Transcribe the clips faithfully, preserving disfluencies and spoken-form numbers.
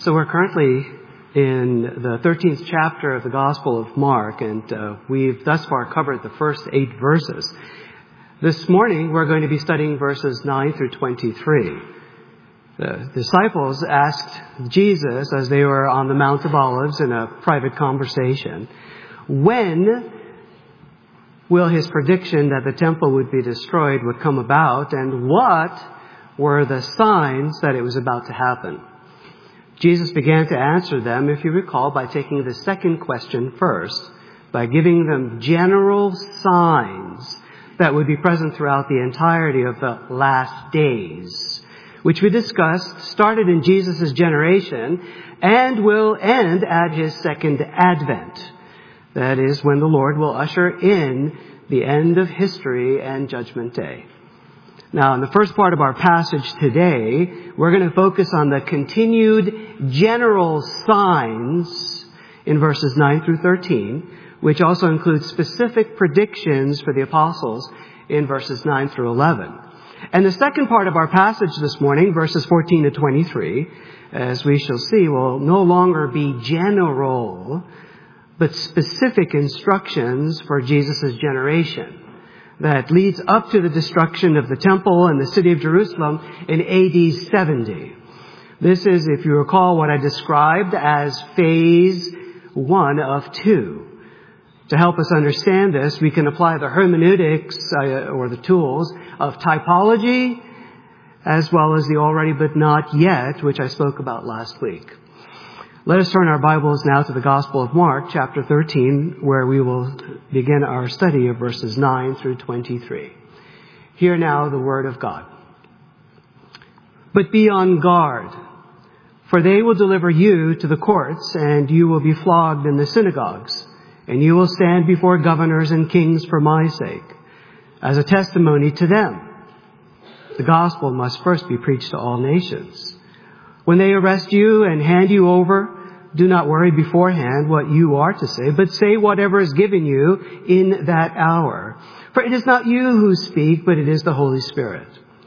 So we're currently in the thirteenth chapter of the Gospel of Mark, and uh, we've thus far covered the first eight verses. This morning, we're going to be studying verses nine through twenty-three. The disciples asked Jesus, as they were on the Mount of Olives in a private conversation, when will his prediction that the temple would be destroyed would come about, and what were the signs that it was about to happen? Jesus began to answer them, if you recall, by taking the second question first, by giving them general signs that would be present throughout the entirety of the last days, which we discussed started in Jesus' generation and will end at his second advent. That is, when the Lord will usher in the end of history and Judgment Day. Now, in the first part of our passage today, we're going to focus on the continued general signs in verses nine through thirteen, which also includes specific predictions for the apostles in verses nine through eleven. And the second part of our passage this morning, verses fourteen to twenty-three, as we shall see, will no longer be general, but specific instructions for Jesus' generation that leads up to the destruction of the temple and the city of Jerusalem in A D seventy. This is, if you recall, what I described as phase one of two. To help us understand this, we can apply the hermeneutics, uh, or the tools of typology, as well as the already but not yet, which I spoke about last week. Let us turn our Bibles now to the Gospel of Mark, chapter thirteen, where we will begin our study of verses nine through twenty-three. Hear now the word of God. But be on guard, for they will deliver you to the courts, and you will be flogged in the synagogues, and you will stand before governors and kings for my sake, as a testimony to them. The gospel must first be preached to all nations. When they arrest you and hand you over, do not worry beforehand what you are to say, but say whatever is given you in that hour. For it is not you who speak, but it is the Holy Spirit.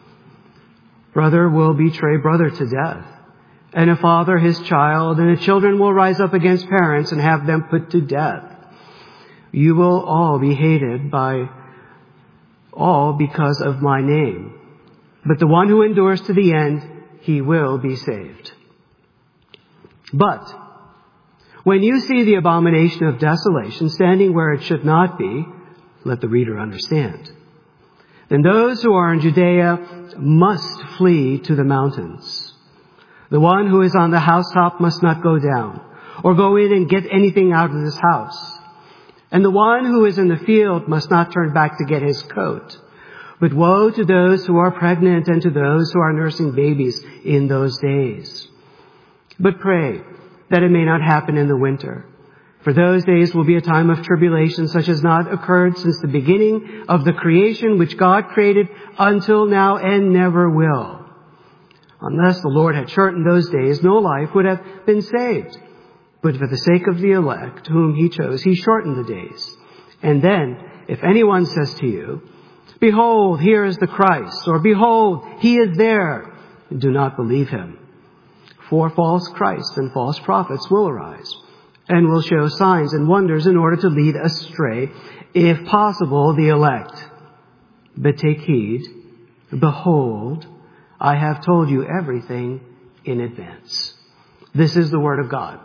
Brother will betray brother to death, and a father his child, and the children will rise up against parents and have them put to death. You will all be hated by all because of my name, but the one who endures to the end, he will be saved. But when you see the abomination of desolation standing where it should not be, let the reader understand. Then those who are in Judea must flee to the mountains. The one who is on the housetop must not go down, or go in and get anything out of his house. And the one who is in the field must not turn back to get his coat. But woe to those who are pregnant and to those who are nursing babies in those days. But pray that it may not happen in the winter. For those days will be a time of tribulation such as not occurred since the beginning of the creation which God created until now and never will. Unless the Lord had shortened those days, no life would have been saved. But for the sake of the elect whom he chose, he shortened the days. And then, if anyone says to you, behold, here is the Christ, or behold, he is there, do not believe him. For false Christs and false prophets will arise, and will show signs and wonders in order to lead astray, if possible, the elect. But take heed, behold, I have told you everything in advance. This is the word of God.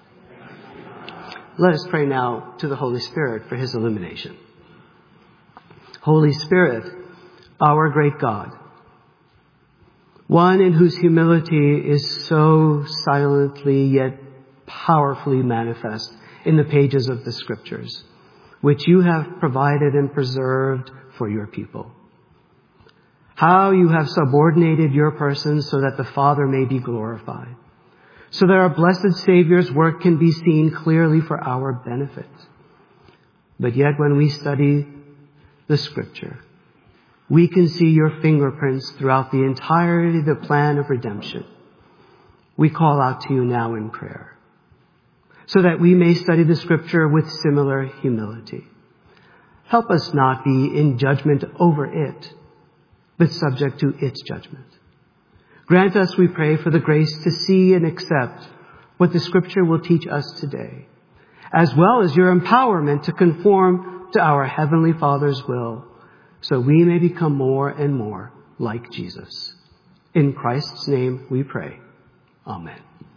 Let us pray now to the Holy Spirit for his illumination. Holy Spirit, our great God, one in whose humility is so silently yet powerfully manifest in the pages of the Scriptures, which you have provided and preserved for your people. How you have subordinated your person so that the Father may be glorified, so that our blessed Savior's work can be seen clearly for our benefit. But yet when we study the Scripture, we can see your fingerprints throughout the entirety of the plan of redemption. We call out to you now in prayer, so that we may study the Scripture with similar humility. Help us not be in judgment over it, but subject to its judgment. Grant us, we pray, for the grace to see and accept what the Scripture will teach us today, as well as your empowerment to conform to our Heavenly Father's will, so we may become more and more like Jesus. In Christ's name we pray. Amen.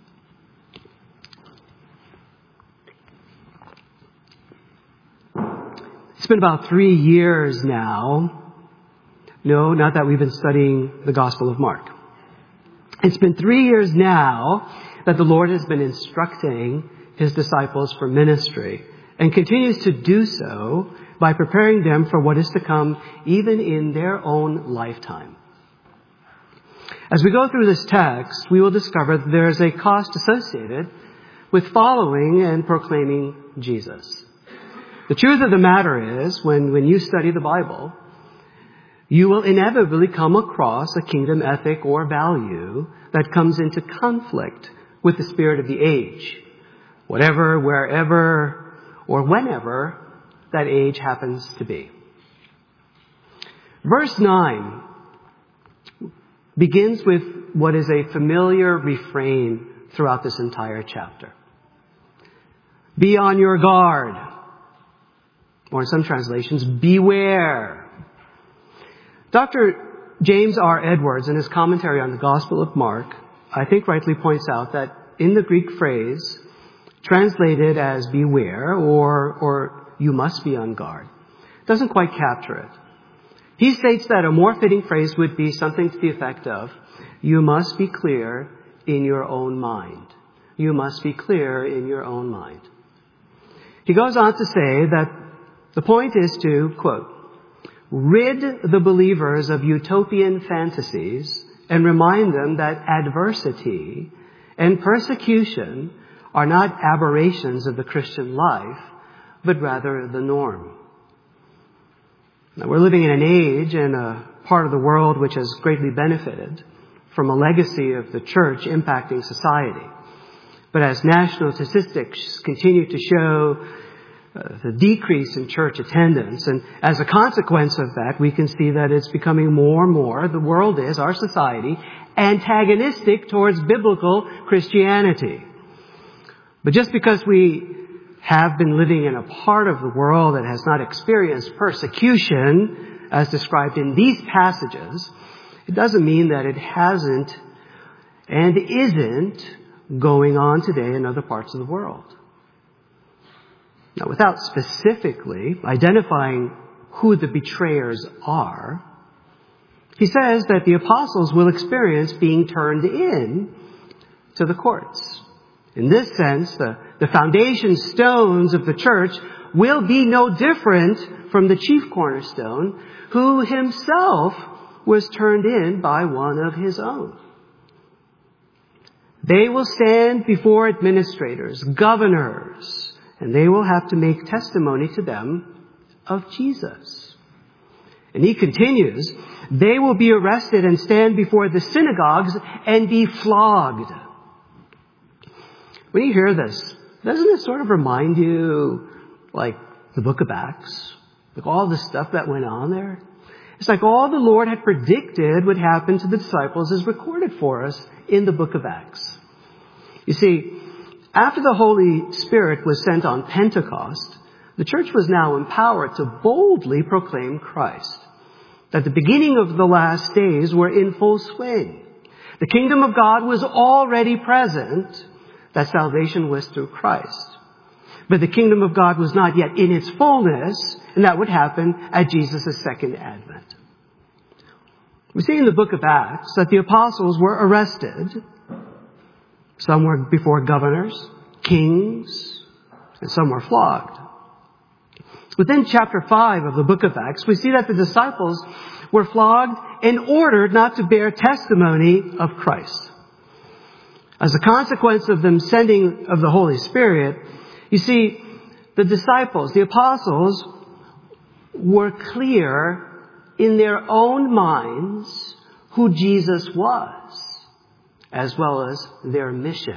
It's been about three years now. No, not that we've been studying the Gospel of Mark. It's been three years now that the Lord has been instructing His disciples for ministry and continues to do so by preparing them for what is to come even in their own lifetime. As we go through this text, we will discover that there is a cost associated with following and proclaiming Jesus. The truth of the matter is, when, when you study the Bible, you will inevitably come across a kingdom ethic or value that comes into conflict with the spirit of the age, whatever, wherever, or whenever that age happens to be. Verse nine begins with what is a familiar refrain throughout this entire chapter. Be on your guard. Or in some translations, beware. Doctor James R. Edwards, in his commentary on the Gospel of Mark, I think rightly points out that in the Greek phrase, translated as beware or, or you must be on guard, doesn't quite capture it. He states that a more fitting phrase would be something to the effect of, you must be clear in your own mind. You must be clear in your own mind. He goes on to say that the point is to, quote, rid the believers of utopian fantasies and remind them that adversity and persecution are not aberrations of the Christian life, but rather the norm. Now, we're living in an age and a part of the world which has greatly benefited from a legacy of the church impacting society. But as national statistics continue to show Uh, the decrease in church attendance. And as a consequence of that, we can see that it's becoming more and more, the world is, our society, antagonistic towards biblical Christianity. But just because we have been living in a part of the world that has not experienced persecution, as described in these passages, it doesn't mean that it hasn't and isn't going on today in other parts of the world. Now, without specifically identifying who the betrayers are, he says that the apostles will experience being turned in to the courts. In this sense, the, the foundation stones of the church will be no different from the chief cornerstone, who himself was turned in by one of his own. They will stand before administrators, governors, and they will have to make testimony to them of Jesus. And he continues, they will be arrested and stand before the synagogues and be flogged. When you hear this, doesn't it sort of remind you, like, the book of Acts? Like all the stuff that went on there? It's like all the Lord had predicted would happen to the disciples is recorded for us in the book of Acts. You see, after the Holy Spirit was sent on Pentecost, the church was now empowered to boldly proclaim Christ. That the beginning of the last days were in full swing. The kingdom of God was already present, that salvation was through Christ. But the kingdom of God was not yet in its fullness, and that would happen at Jesus' second advent. We see in the book of Acts that the apostles were arrested. Some were before governors, kings, and some were flogged. Within chapter five of the book of Acts, we see that the disciples were flogged and ordered not to bear testimony of Christ. As a consequence of them sending of the Holy Spirit, you see, the disciples, the apostles, were clear in their own minds who Jesus was, as well as their mission.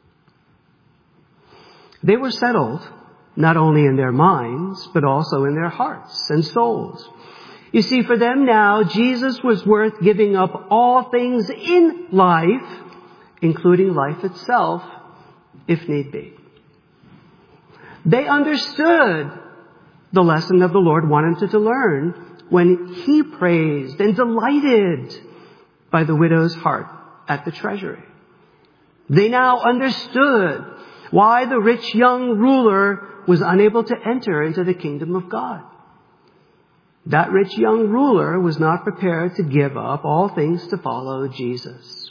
They were settled not only in their minds, but also in their hearts and souls. You see, for them now, Jesus was worth giving up all things in life, including life itself, if need be. They understood the lesson that the Lord wanted them to learn when He praised and delighted by the widow's heart at the treasury. They now understood why the rich young ruler was unable to enter into the kingdom of God. That rich young ruler was not prepared to give up all things to follow Jesus.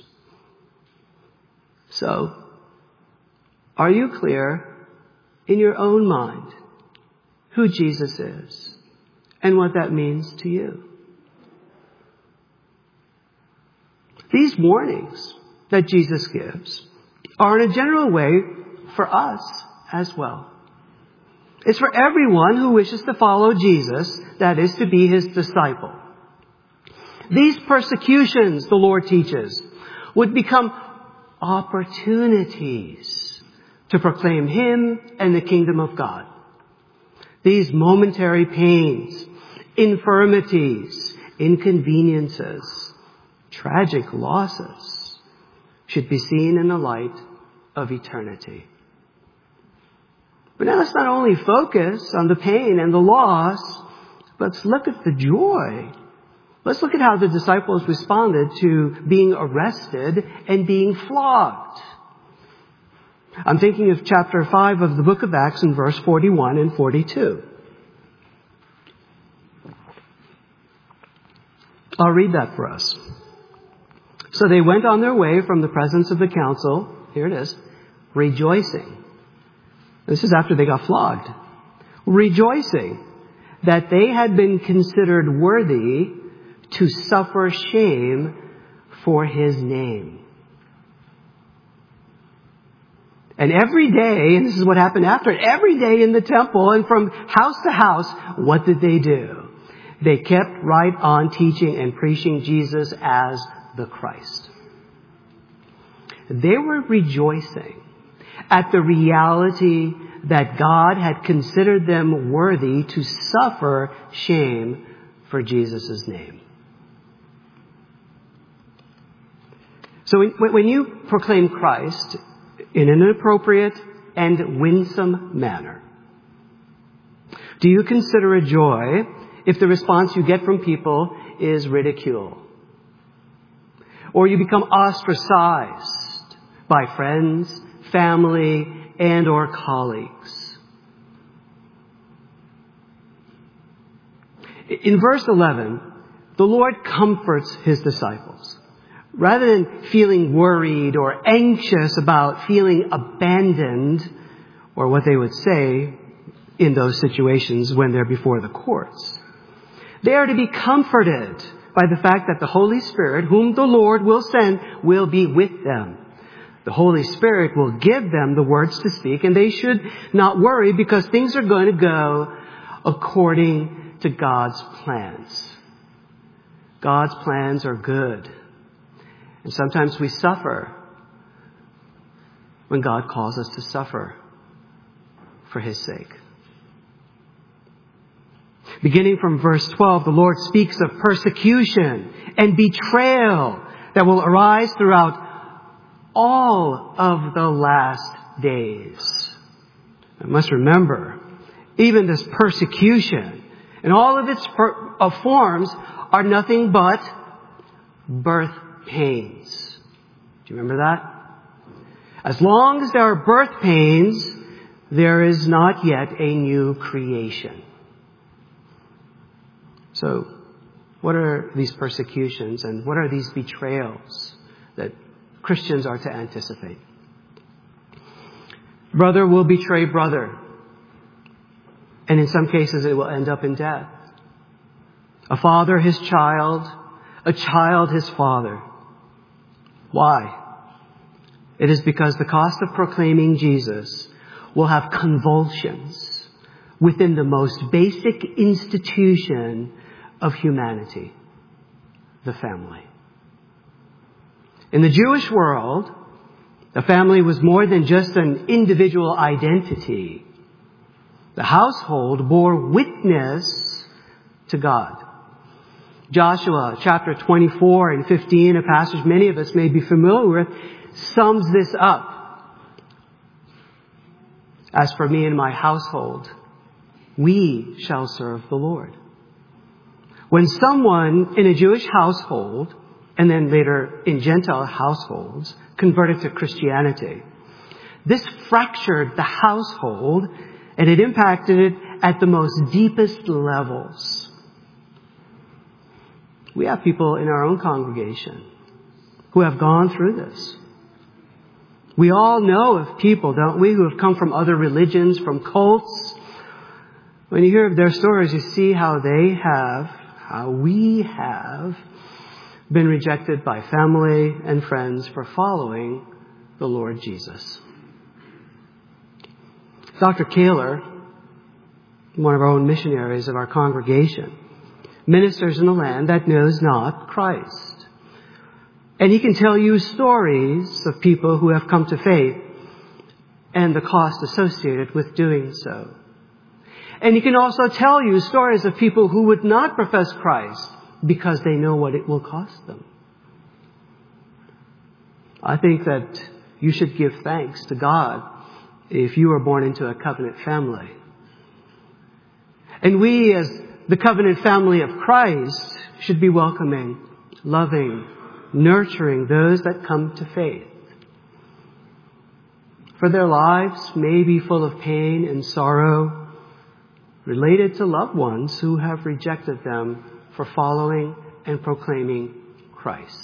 So, are you clear in your own mind who Jesus is and what that means to you? These warnings that Jesus gives are in a general way for us as well. It's for everyone who wishes to follow Jesus, that is, to be His disciple. These persecutions, the Lord teaches, would become opportunities to proclaim Him and the kingdom of God. These momentary pains, infirmities, inconveniences, tragic losses should be seen in the light of eternity. But now let's not only focus on the pain and the loss, let's look at the joy. Let's look at how the disciples responded to being arrested and being flogged. I'm thinking of chapter five of the book of Acts in verse forty-one and forty-two. I'll read that for us. So they went on their way from the presence of the council, here it is, rejoicing. This is after they got flogged. Rejoicing that they had been considered worthy to suffer shame for His name. And every day, and this is what happened after it, every day in the temple and from house to house, what did they do? They kept right on teaching and preaching Jesus as the Christ. They were rejoicing at the reality that God had considered them worthy to suffer shame for Jesus' name. So when you proclaim Christ in an appropriate and winsome manner, do you consider a joy if the response you get from people is ridicule? Or you become ostracized by friends, family, and or colleagues? In verse eleven, the Lord comforts His disciples. Rather than feeling worried or anxious about feeling abandoned, or what they would say in those situations when they're before the courts, they are to be comforted by the fact that the Holy Spirit, whom the Lord will send, will be with them. The Holy Spirit will give them the words to speak, and they should not worry because things are going to go according to God's plans. God's plans are good. And sometimes we suffer when God calls us to suffer for His sake. Beginning from verse twelve, the Lord speaks of persecution and betrayal that will arise throughout all of the last days. I must remember, even this persecution and all of its per- uh, forms are nothing but birth pains. Do you remember that? As long as there are birth pains, there is not yet a new creation. So, what are these persecutions and what are these betrayals that Christians are to anticipate? Brother will betray brother. And in some cases it will end up in death. A father his child, a child his father. Why? It is because the cost of proclaiming Jesus will have convulsions within the most basic institution of humanity, the family. In the Jewish world, the family was more than just an individual identity. The household bore witness to God. Joshua chapter twenty-four and fifteen, a passage many of us may be familiar with, sums this up. As for me and my household, we shall serve the Lord. When someone in a Jewish household, and then later in Gentile households, converted to Christianity, this fractured the household, and it impacted it at the most deepest levels. We have people in our own congregation who have gone through this. We all know of people, don't we, who have come from other religions, from cults. When you hear of their stories, you see how they have, how we have been rejected by family and friends for following the Lord Jesus. Doctor Kaler, one of our own missionaries of our congregation, ministers in a land that knows not Christ. And he can tell you stories of people who have come to faith and the cost associated with doing so. And he can also tell you stories of people who would not profess Christ because they know what it will cost them. I think that you should give thanks to God if you were born into a covenant family. And we, as the covenant family of Christ, should be welcoming, loving, nurturing those that come to faith. For their lives may be full of pain and sorrow related to loved ones who have rejected them for following and proclaiming Christ.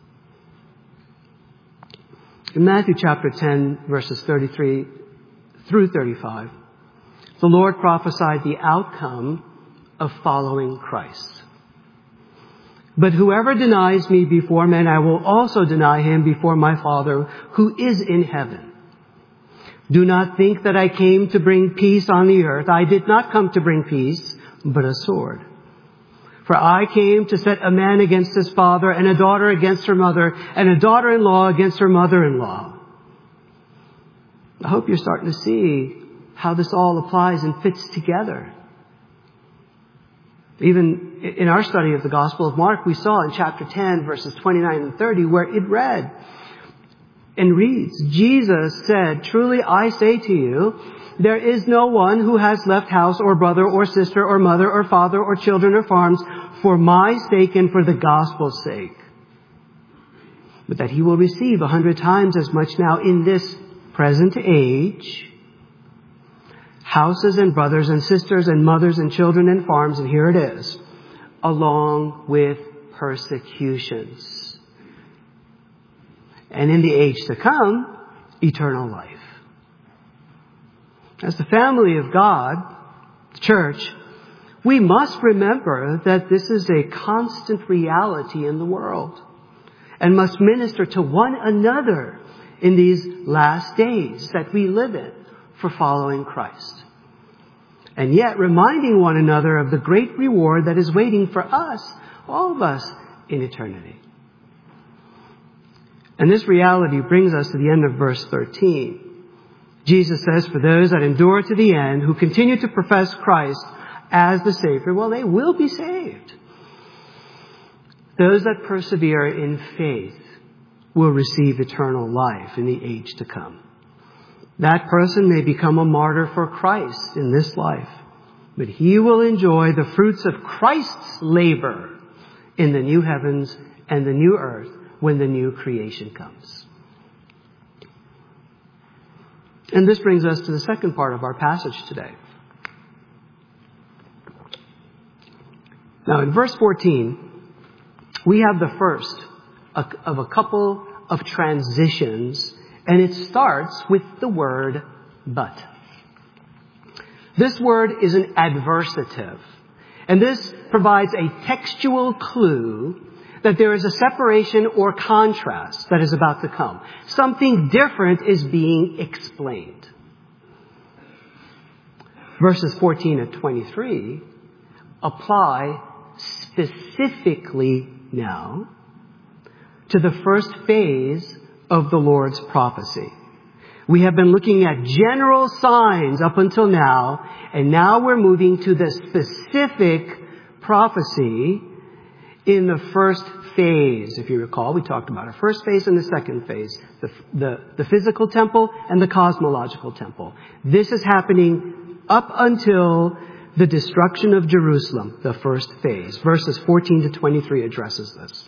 In Matthew chapter ten, verses thirty-three through thirty-five, the Lord prophesied the outcome of following Christ. But whoever denies me before men, I will also deny him before my Father who is in heaven. Do not think that I came to bring peace on the earth. I did not come to bring peace, but a sword. For I came to set a man against his father, and a daughter against her mother, and a daughter-in-law against her mother-in-law. I hope you're starting to see how this all applies and fits together. Even in our study of the Gospel of Mark, we saw in chapter ten, verses twenty-nine and thirty, where it read and reads, Jesus said, "Truly I say to you, there is no one who has left house or brother or sister or mother or father or children or farms for my sake and for the gospel's sake, but that he will receive a hundred times as much now in this present age, houses and brothers and sisters and mothers and children and farms," and here it is, "along with persecutions. And in the age to come, eternal life." As the family of God, the church, we must remember that this is a constant reality in the world and must minister to one another in these last days that we live in for following Christ. And yet reminding one another of the great reward that is waiting for us, all of us, in eternity. And this reality brings us to the end of verse thirteen. Jesus says, "For those that endure to the end, who continue to profess Christ as the Savior, well, they will be saved. Those that persevere in faith will receive eternal life in the age to come." That person may become a martyr for Christ in this life, but he will enjoy the fruits of Christ's labor in the new heavens and the new earth when the new creation comes. And this brings us to the second part of our passage today. Now in verse fourteen, we have the first of a couple of transitions, and it starts with the word "but." This word is an adversative, and this provides a textual clue that there is a separation or contrast that is about to come. Something different is being explained. Verses fourteen and twenty-three apply specifically now to the first phase of the Lord's prophecy. We have been looking at general signs up until now, and now we're moving to the specific prophecy in the first phase. If you recall, we talked about a first phase and the second phase, the, the, the physical temple and the cosmological temple. This is happening up until the destruction of Jerusalem, the first phase. Verses fourteen to twenty-three addresses this.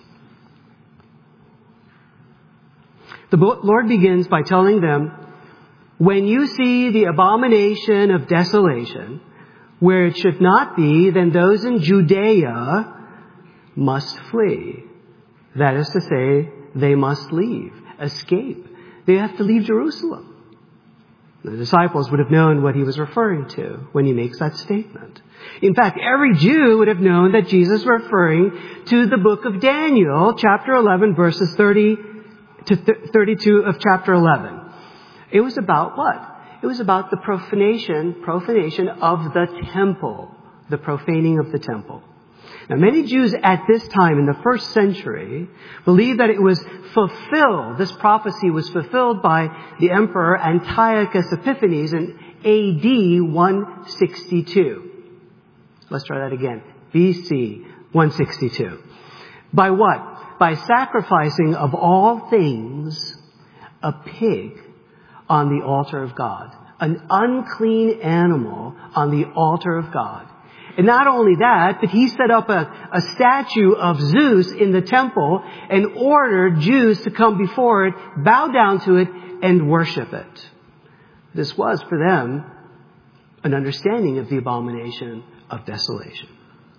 The Lord begins by telling them, when you see the abomination of desolation, where it should not be, then those in Judea must flee. That is to say, they must leave, escape. They have to leave Jerusalem. The disciples would have known what he was referring to when he makes that statement. In fact, every Jew would have known that Jesus was referring to the book of Daniel, chapter eleven, verses thirty to thirty-two of chapter eleven. It was about what? It was about the profanation, profanation of the temple, the profaning of the temple. Now, many Jews at this time in the first century believed that it was fulfilled. This prophecy was fulfilled by the emperor Antiochus Epiphanes in A D one sixty-two. Let's try that again. B C one sixty-two. By what? By sacrificing of all things a pig on the altar of God. An unclean animal on the altar of God. And not only that, but he set up a, a statue of Zeus in the temple and ordered Jews to come before it, bow down to it, and worship it. This was for them an understanding of the abomination of desolation.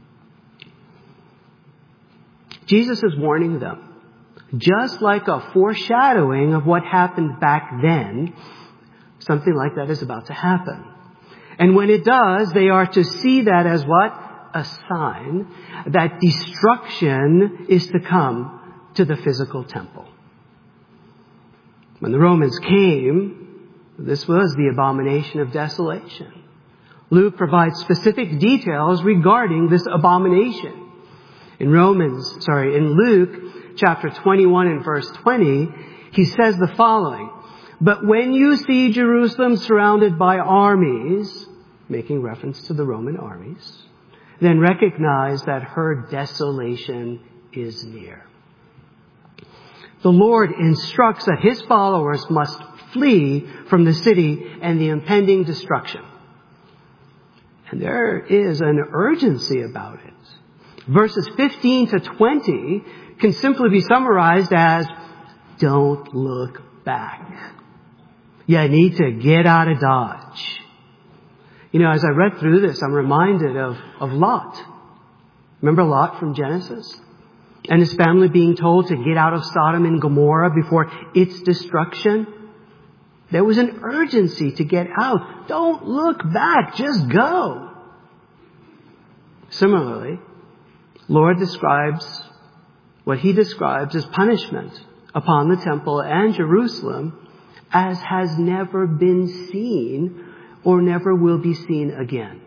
Jesus is warning them, just like a foreshadowing of what happened back then, something like that is about to happen. And when it does, they are to see that as what? A sign that destruction is to come to the physical temple. When the Romans came, this was the abomination of desolation. Luke provides specific details regarding this abomination. In Romans, sorry, in Luke chapter twenty-one and verse twenty, he says the following, "But when you see Jerusalem surrounded by armies," making reference to the Roman armies, "then recognize that her desolation is near." The Lord instructs that his followers must flee from the city and the impending destruction. And there is an urgency about it. Verses fifteen to twenty can simply be summarized as, don't look back. You need to get out of Dodge. You know, as I read through this, I'm reminded of, of Lot. Remember Lot from Genesis? And his family being told to get out of Sodom and Gomorrah before its destruction. There was an urgency to get out. Don't look back. Just go. Similarly, Lord describes what he describes as punishment upon the temple and Jerusalem as has never been seen or never will be seen again.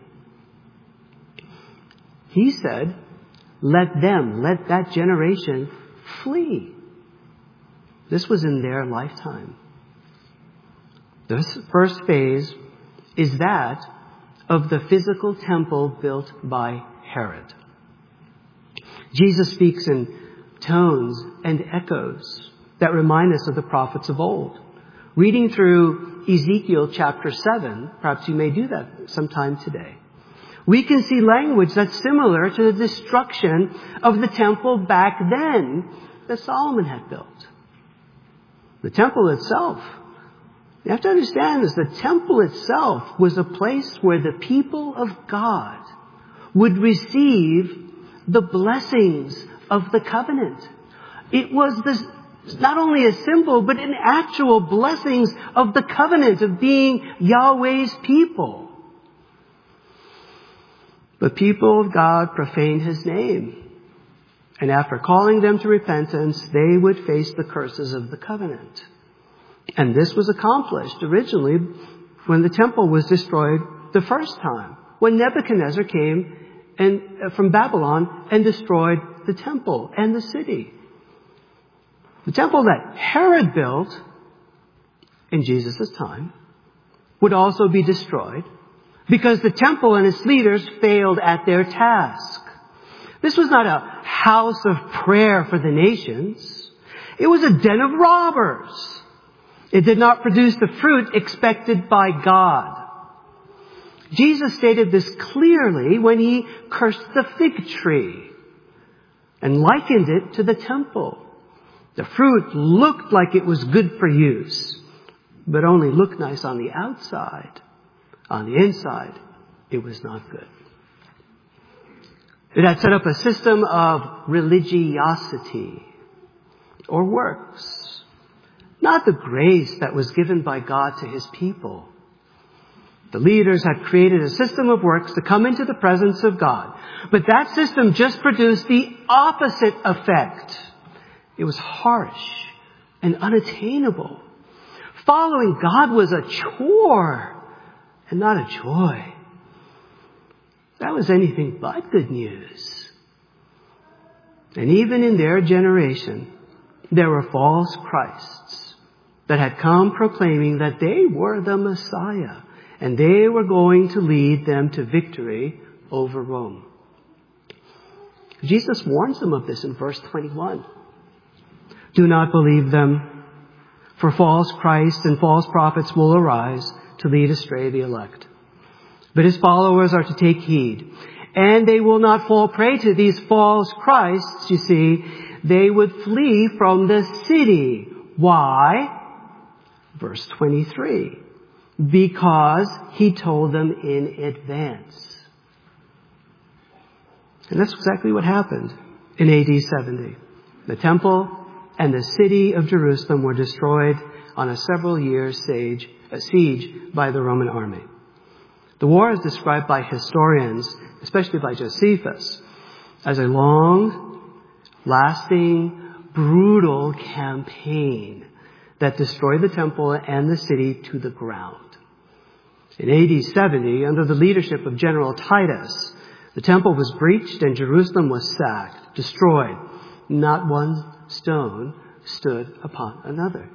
He said, let them, let that generation flee. This was in their lifetime. The first phase is that of the physical temple built by Herod. Jesus speaks in tones and echoes that remind us of the prophets of old. Reading through Ezekiel chapter seven, perhaps you may do that sometime today, we can see language that's similar to the destruction of the temple back then that Solomon had built. The temple itself, you have to understand this, the temple itself was a place where the people of God would receive the blessings of the covenant. It was this, not only a symbol, but an actual blessings of the covenant of being Yahweh's people. The people of God profaned his name. And after calling them to repentance, they would face the curses of the covenant. And this was accomplished originally when the temple was destroyed the first time, when Nebuchadnezzar came and uh, from Babylon and destroyed the temple and the city. The temple that Herod built in Jesus' time would also be destroyed because the temple and its leaders failed at their task. This was not a house of prayer for the nations. It was a den of robbers. It did not produce the fruit expected by God. Jesus stated this clearly when he cursed the fig tree and likened it to the temple. The fruit looked like it was good for use, but only looked nice on the outside. On the inside, it was not good. It had set up a system of religiosity or works, not the grace that was given by God to his people. The leaders had created a system of works to come into the presence of God, but that system just produced the opposite effect. It was harsh and unattainable. Following God was a chore and not a joy. That was anything but good news. And even in their generation, there were false Christs that had come proclaiming that they were the Messiah and they were going to lead them to victory over Rome. Jesus warns them of this in verse twenty-one. Do not believe them, for false Christs and false prophets will arise to lead astray the elect. But his followers are to take heed, and they will not fall prey to these false Christs. You see, they would flee from the city. Why? Verse twenty-three. Because he told them in advance. And that's exactly what happened in A D seventy. The temple and the city of Jerusalem were destroyed on a several years siege, a siege by the Roman army. The war is described by historians, especially by Josephus, as a long, lasting, brutal campaign that destroyed the temple and the city to the ground. In A D seventy, under the leadership of General Titus, the temple was breached and Jerusalem was sacked, destroyed. Not one stone stood upon another.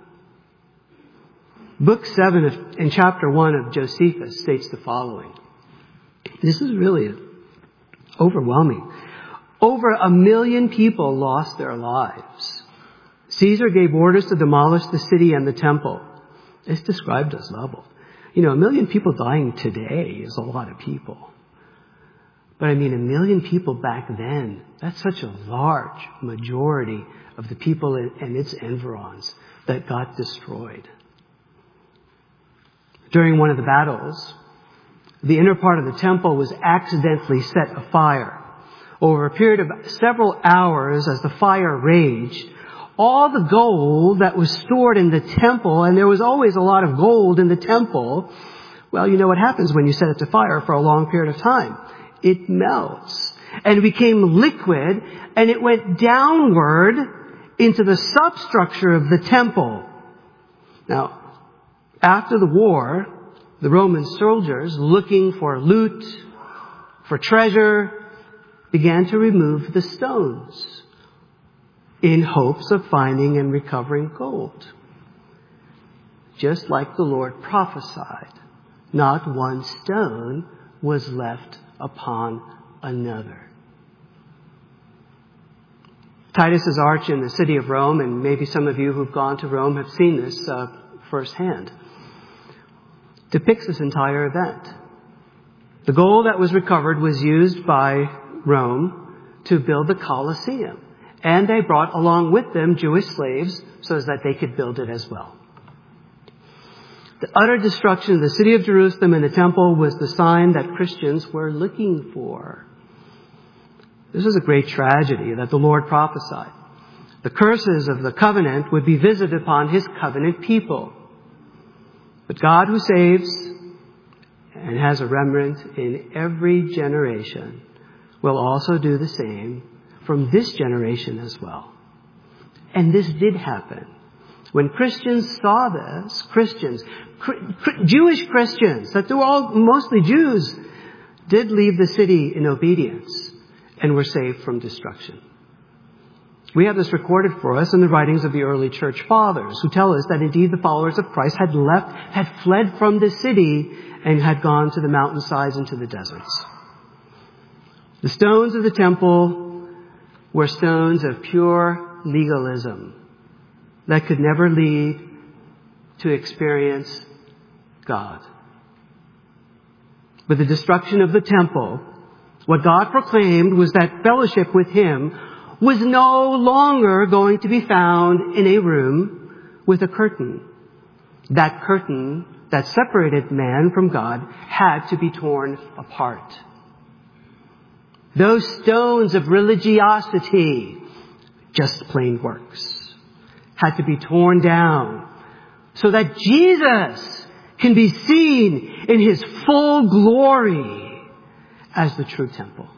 Book seven of, in chapter one of Josephus states the following. This is really overwhelming. Over a million people lost their lives. Caesar gave orders to demolish the city and the temple. It's described as leveled. You know, a million people dying today is a lot of people. But I mean, a million people back then, that's such a large majority of the people and its environs that got destroyed. During one of the battles, the inner part of the temple was accidentally set afire. Over a period of several hours, as the fire raged, all the gold that was stored in the temple, and there was always a lot of gold in the temple, well, you know what happens when you set it to fire for a long period of time. It melts and became liquid, and it went downward into the substructure of the temple. Now, after the war, the Roman soldiers, looking for loot, for treasure, began to remove the stones in hopes of finding and recovering gold. Just like the Lord prophesied, not one stone was left upon another. Titus's arch in the city of Rome, and maybe some of you who've gone to Rome have seen this uh, firsthand, depicts this entire event. The gold that was recovered was used by Rome to build the Colosseum, and they brought along with them Jewish slaves so that they could build it as well. The utter destruction of the city of Jerusalem and the temple was the sign that Christians were looking for. This was a great tragedy that the Lord prophesied. The curses of the covenant would be visited upon his covenant people. But God, who saves and has a remnant in every generation, will also do the same from this generation as well. And this did happen. When Christians saw this, Christians, Jewish Christians, that they were all mostly Jews, did leave the city in obedience and were saved from destruction. We have this recorded for us in the writings of the early church fathers, who tell us that indeed the followers of Christ had left, had fled from the city and had gone to the mountainsides and to the deserts. The stones of the temple were stones of pure legalism that could never lead to experience God. With the destruction of the temple, what God proclaimed was that fellowship with Him was no longer going to be found in a room with a curtain. That curtain that separated man from God had to be torn apart. Those stones of religiosity, just plain works, had to be torn down so that Jesus can be seen in His full glory as the true temple.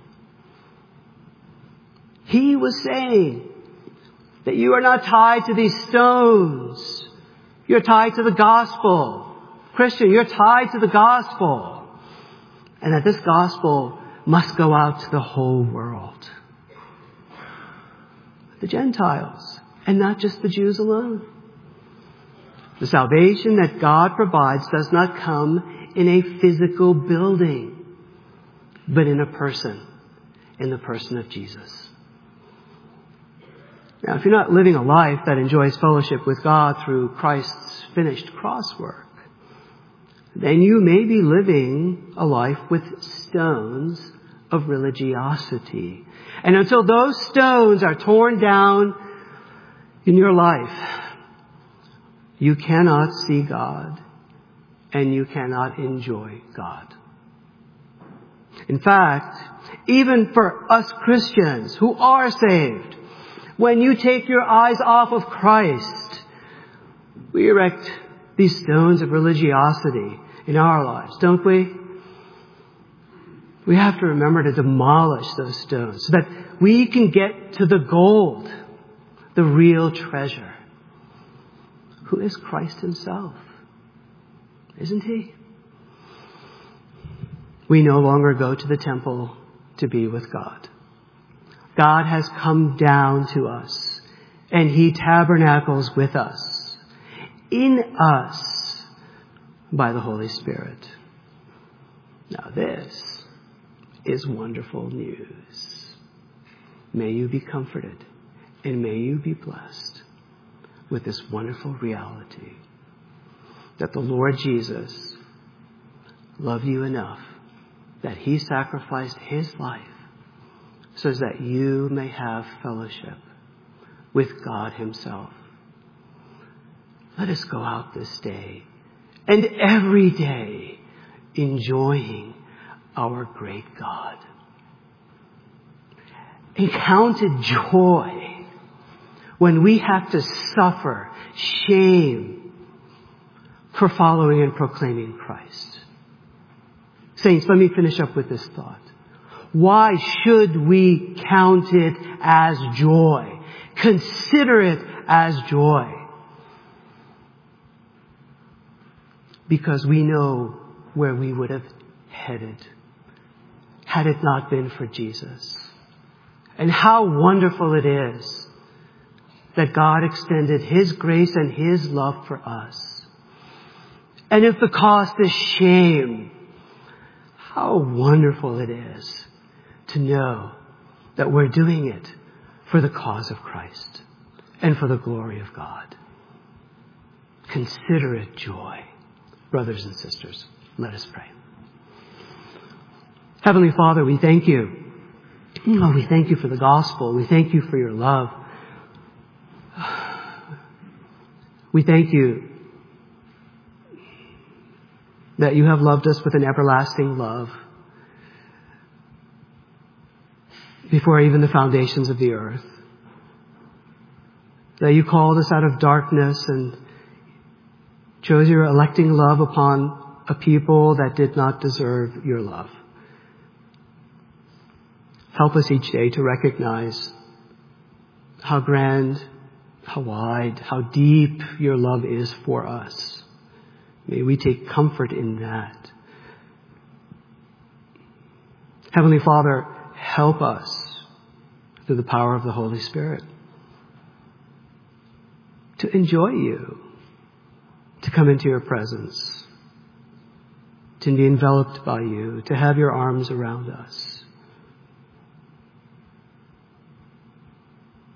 He was saying that you are not tied to these stones. You're tied to the gospel. Christian, you're tied to the gospel. And that this gospel must go out to the whole world. The Gentiles, and not just the Jews alone. The salvation that God provides does not come in a physical building, but in a person, in the person of Jesus. Now, if you're not living a life that enjoys fellowship with God through Christ's finished cross work, then you may be living a life with stones of religiosity. And until those stones are torn down in your life, you cannot see God and you cannot enjoy God. In fact, even for us Christians who are saved, when you take your eyes off of Christ, we erect these stones of religiosity in our lives, don't we? We have to remember to demolish those stones so that we can get to the gold, the real treasure, who is Christ Himself. Isn't He? We no longer go to the temple to be with God. God has come down to us, and He tabernacles with us, in us, by the Holy Spirit. Now this is wonderful news. May you be comforted, and may you be blessed with this wonderful reality that the Lord Jesus loved you enough that He sacrificed His life so that you may have fellowship with God Himself. Let us go out this day and every day enjoying our great God. And count it joy when we have to suffer shame for following and proclaiming Christ. Saints, let me finish up with this thought. Why should we count it as joy? Consider it as joy. Because we know where we would have headed had it not been for Jesus. And how wonderful it is that God extended His grace and His love for us. And if the cost is shame, how wonderful it is to know that we're doing it for the cause of Christ and for the glory of God. Consider it joy. Brothers and sisters, let us pray. Heavenly Father, we thank you. Oh, we thank you for the gospel. We thank you for your love. We thank you that you have loved us with an everlasting love before even the foundations of the earth. That you called us out of darkness and chose your electing love upon a people that did not deserve your love. Help us each day to recognize how grand, how wide, how deep your love is for us. May we take comfort in that. Heavenly Father, help us through the power of the Holy Spirit to enjoy you, to come into your presence, to be enveloped by you, to have your arms around us.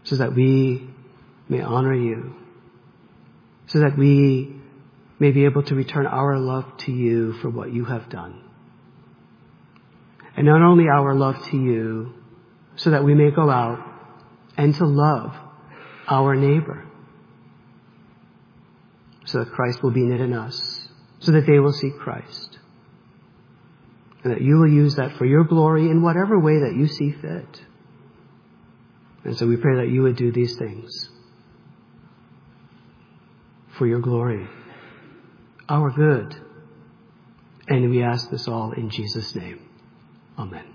so that we may honor you, so that we may be able to return our love to you for what you have done. And not only our love to you, so that we may go out and to love our neighbor, so that Christ will be knit in us, so that they will see Christ. And that you will use that for your glory in whatever way that you see fit. And so we pray that you would do these things for your glory, our good. And we ask this all in Jesus' name. Amen.